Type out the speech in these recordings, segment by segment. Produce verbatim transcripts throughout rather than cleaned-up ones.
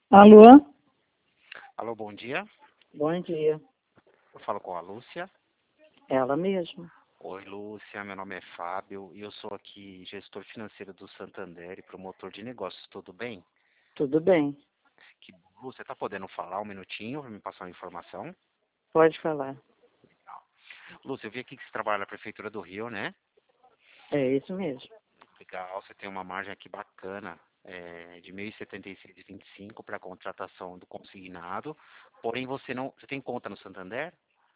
Alô? Alô, bom dia. Bom dia. Eu falo com a Lúcia. Ela mesma. Oi, Lúcia. Meu nome é Fábio e eu sou aqui gestor financeiro do Santander e promotor de negócios. Tudo bem? Tudo bem. Que bom. Lúcia, tá podendo falar um minutinho para me passar uma informação? Pode falar. Legal. Lúcia, eu vi aqui que você trabalha na Prefeitura do Rio, né? É isso mesmo. Legal. Você tem uma margem aqui bacana é, de mil setecentos e setenta e seis vírgula vinte e cinco para a contratação do consignado. Porém, você não, você tem conta no Santander?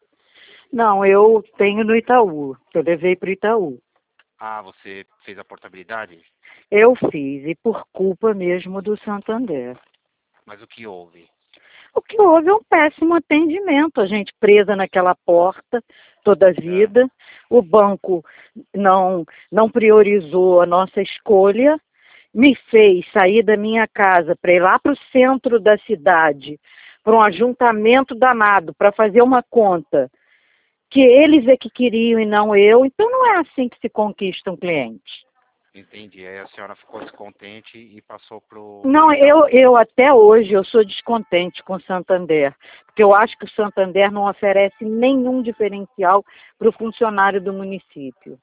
Não, eu tenho no Itaú. Eu levei para o Itaú. Ah, você fez a portabilidade? Eu fiz, e por culpa mesmo do Santander. Mas o que houve? O que houve é um péssimo atendimento. A gente presa naquela porta toda a É, vida. O banco não, não priorizou a nossa escolha. Me fez sair da minha casa para ir lá para o centro da cidade, para um ajuntamento danado, para fazer uma conta que eles é que queriam e não eu. Então não é assim que se conquista um cliente. entendi. Aí a senhora ficou descontente e passou pro, pro Não, eu, Itaú. eu até hoje eu sou descontente com o Santander, porque eu acho que o Santander não oferece nenhum diferencial para o funcionário do município.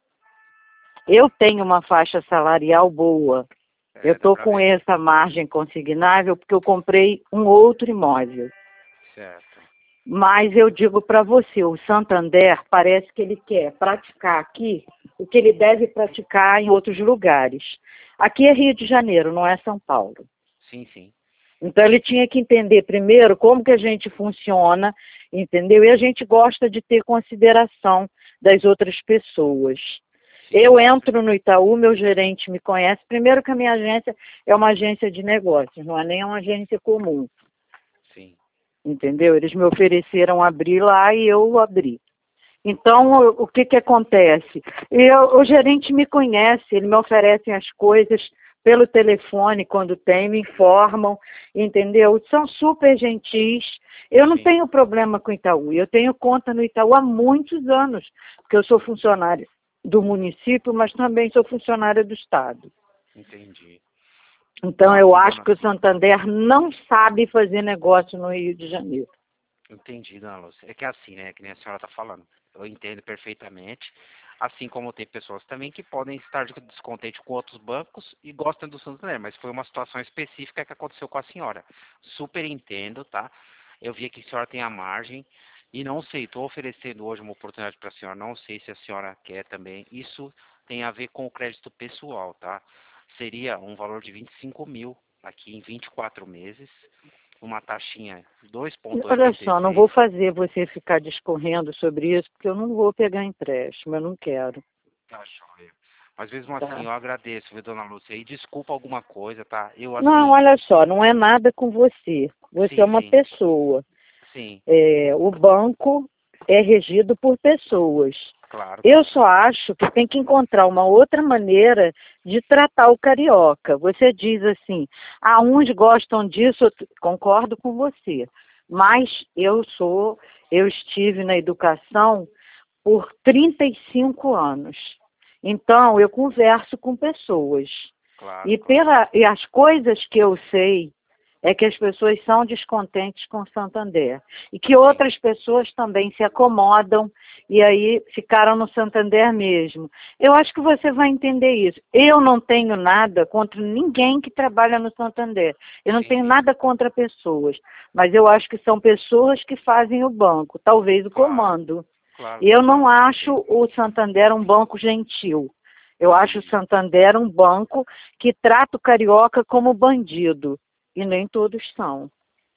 Eu tenho uma faixa salarial boa. Eu É, dá estou pra com ver. essa margem consignável porque eu comprei um outro imóvel. Certo. Mas eu digo para você, o Santander parece que ele quer praticar aqui o que ele deve praticar em outros lugares. Aqui é Rio de Janeiro, não é São Paulo. Sim, sim. Então ele tinha que entender primeiro como que a gente funciona, entendeu? E a gente gosta de ter consideração das outras pessoas. Sim, Eu com entro certeza. no Itaú, meu gerente me conhece. Primeiro que a minha agência é uma agência de negócios, não é nem uma agência comum. Sim. Entendeu? Eles me ofereceram abrir lá e eu abri. Então, o, o que que acontece? Eu, o gerente me conhece, ele me oferece as coisas pelo telefone quando tem, me informam, entendeu? São super gentis. Eu não Sim. tenho problema com o Itaú, eu tenho conta no Itaú há muitos anos, porque eu sou funcionária do município, mas também sou funcionária do Estado. Entendi. Então, Então, eu assim, acho dona... que o Santander não sabe fazer negócio no Rio de Janeiro. Entendi, dona Lúcia. É que é assim, né? Que nem a senhora tá falando. Eu entendo perfeitamente. Assim como tem pessoas também que podem estar descontentes com outros bancos e gostam do Santander, mas foi uma situação específica que aconteceu com a senhora. Super entendo, tá? Eu vi que a senhora tem a margem e não sei, estou oferecendo hoje uma oportunidade para a senhora, não sei se a senhora quer também. Isso tem a ver com o crédito pessoal, tá? Seria um valor de vinte e cinco mil aqui em vinte e quatro meses, uma taxinha Olha só, não vou dois vírgula oitenta e seis. fazer você ficar discorrendo sobre isso, porque eu não vou pegar empréstimo, eu não quero, Tá, joia. Mas mesmo assim, tá? eu agradeço, viu, dona Lúcia? E desculpa alguma coisa, tá? Eu, Não, assim, olha só, não é nada com você. Você é sim, uma sim, pessoa. sim, É, o banco é regido por pessoas. claro, Eu claro. só acho que tem que encontrar uma outra maneira de tratar o carioca. Você diz assim, ah, uns gostam disso, eu concordo com você. Sim, Mas eu sou, eu estive na educação por trinta e cinco anos. Então, eu converso com pessoas. claro, E, claro. pela, e as coisas que eu sei é que as pessoas são descontentes com Santander. E que Sim, outras pessoas também se acomodam e aí ficaram no Santander mesmo. Eu acho que você vai entender isso. Eu não tenho nada contra ninguém que trabalha no Santander. Eu não sim, tenho sim, nada contra pessoas. Mas eu acho que são pessoas que fazem o banco, talvez o claro, comando. claro, E eu claro. não acho Sim, o Santander um banco gentil. Eu acho o entendi. Santander um banco que trata o carioca como bandido. E nem todos são.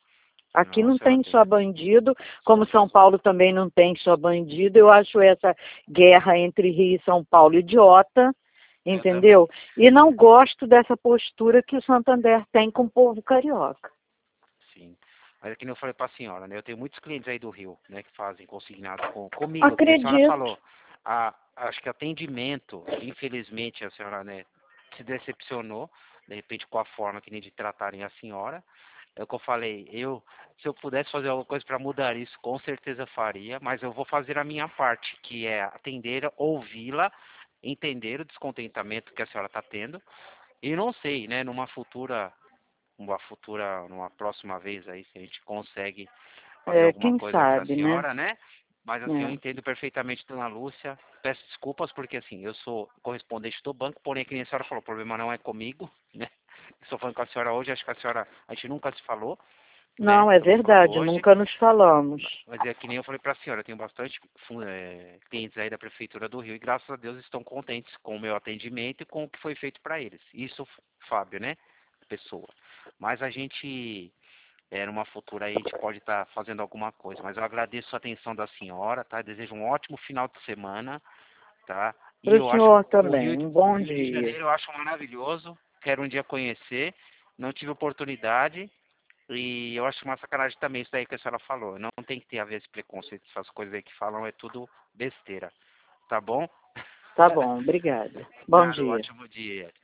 Aqui Não, a não senhora tem tem, só bandido, tem como São razão. Paulo também não tem só bandido. Eu acho essa guerra entre Rio e São Paulo idiota, Eu também, entendeu? E não gosto dessa postura que o Santander tem com o povo carioca. sim. Mas é que nem eu falei pra senhora, né? Eu tenho muitos clientes aí do Rio, né, que fazem consignado com, comigo, que nem a senhora Acredito. falou. A, acho que atendimento, infelizmente, a senhora, né, se decepcionou, de repente, com a forma que nem de tratarem a senhora. É o que eu falei, eu, se eu pudesse fazer alguma coisa para mudar isso, com certeza faria, mas eu vou fazer a minha parte, que é atender, ouvi-la, entender o descontentamento que a senhora está tendo, e não sei, né, numa futura uma futura, numa próxima vez aí, se a gente consegue fazer É, alguma quem coisa aí para a sabe, né? senhora, né? Mas assim, eu É. entendo perfeitamente, dona Lúcia. Peço desculpas porque assim, eu sou correspondente do banco, porém, que nem a senhora falou, o problema não é comigo, né? Estou falando com a senhora hoje, acho que a senhora, a gente nunca se falou, né? Não, é Estamos falando verdade, hoje. nunca nos falamos. Mas é que nem eu falei para a senhora, eu tenho bastante fu- é, clientes aí da Prefeitura do Rio e graças a Deus estão contentes com o meu atendimento e com o que foi feito para eles. Isso, Fábio, né? Pessoa. Mas a gente, é, numa futura aí, a gente pode estar fazendo alguma coisa. Mas eu agradeço a atenção da senhora, tá? Desejo um ótimo final de semana, tá? E Para o eu acho senhor o também, Rio, um o bom Rio de dia. Janeiro eu acho maravilhoso. Quero um dia conhecer. Não tive oportunidade. E eu acho uma sacanagem também isso daí que a senhora falou. Não tem que ter a ver esse preconceito, essas coisas aí que falam é tudo besteira. Tá bom? Tá bom, obrigada. Bom Nada, um dia. ótimo dia.